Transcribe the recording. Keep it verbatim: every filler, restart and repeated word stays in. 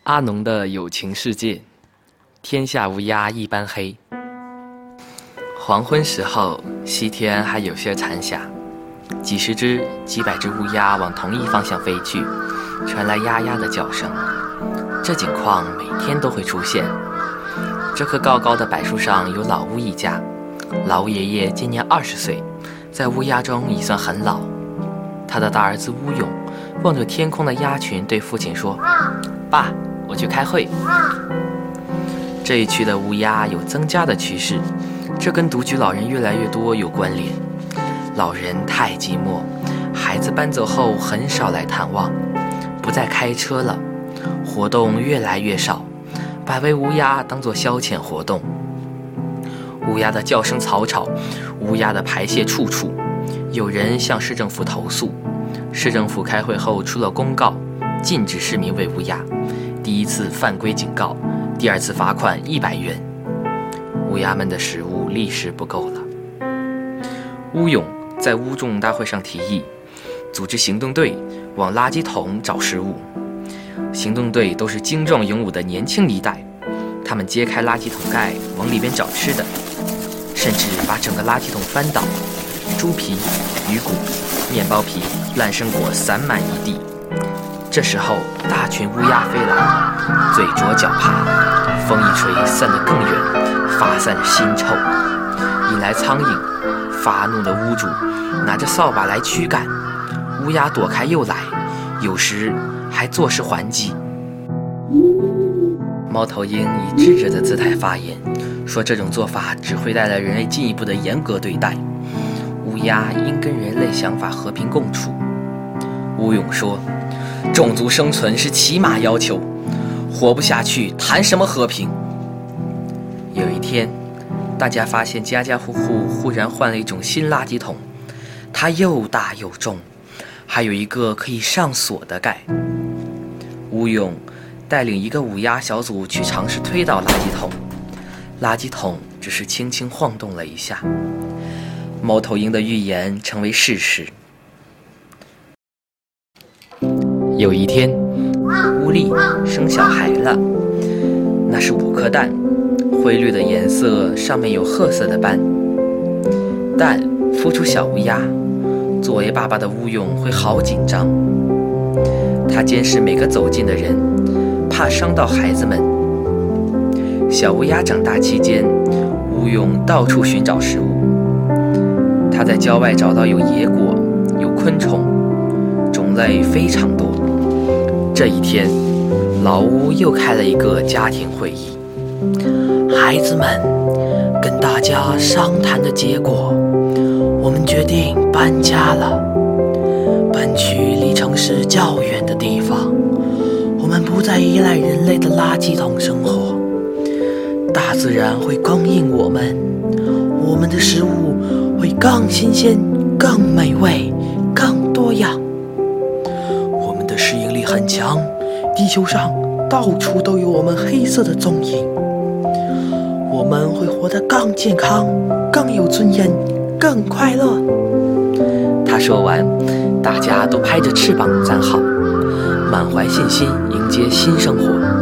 阿农的友情世界，天下乌鸦一般黑。黄昏时候，西天还有些残霞，几十只、几百只乌鸦往同一方向飞去，传来呀呀的叫声。这景况每天都会出现。这棵高高的柏树上有老乌一家，老乌爷爷今年二十岁，在乌鸦中已算很老。他的大儿子乌勇望着天空的鸦群，对父亲说：“爸，我去开会。”这一区的乌鸦有增加的趋势，这跟独居老人越来越多有关联。老人太寂寞，孩子搬走后很少来探望，不再开车了，活动越来越少，把喂乌鸦当作消遣活动。乌鸦的叫声嘈吵，乌鸦的排泄处处。有人向市政府投诉，市政府开会后出了公告，禁止市民喂乌鸦。第一次犯规警告，第二次罚款一百元。乌鸦们的食物立时不够了。乌勇在乌众大会上提议，组织行动队往垃圾桶找食物。行动队都是精壮勇武的年轻一代，他们揭开垃圾桶盖，往里边找吃的，甚至把整个垃圾桶翻倒，猪皮、鱼骨、面包皮、烂生果散满一地。这时候，大群乌鸦飞来，嘴啄脚爬，风一吹，散得更远，发散着腥臭，引来苍蝇。发怒的屋主拿着扫把来驱赶，乌鸦躲开又来，有时还作势还击。猫头鹰以智者的姿态发言，说这种做法只会带来人类进一步的严格对待，乌鸦应跟人类想法和平共处。乌勇说，种族生存是起码要求，活不下去谈什么和平。有一天，大家发现家家户户忽然换了一种新垃圾桶，它又大又重，还有一个可以上锁的盖。乌勇带领一个乌鸦小组去尝试推倒垃圾桶，垃圾桶只是轻轻晃动了一下。猫头鹰的预言成为事实。有一天，乌力生小孩了，那是五颗蛋，灰绿的颜色，上面有褐色的斑。蛋孵出小乌鸦，作为爸爸的乌勇会好紧张，他监视每个走近的人，怕伤到孩子们。小乌鸦长大期间，乌勇到处寻找食物。他在郊外找到有野果，有昆虫，种类非常多。这一天，老乌又开了一个家庭会议。孩子们，跟大家商谈的结果，我们决定搬家了。搬去离城市较远的地方，我们不再依赖人类的垃圾桶生活，大自然会供应我们，我们的食物会更新鲜、更美味、更多样。我们的适应力很强，地球上到处都有我们黑色的踪影。我们会活得更健康、更有尊严、更快乐。他说完，大家都拍着翅膀站好，满怀信心迎接新生活。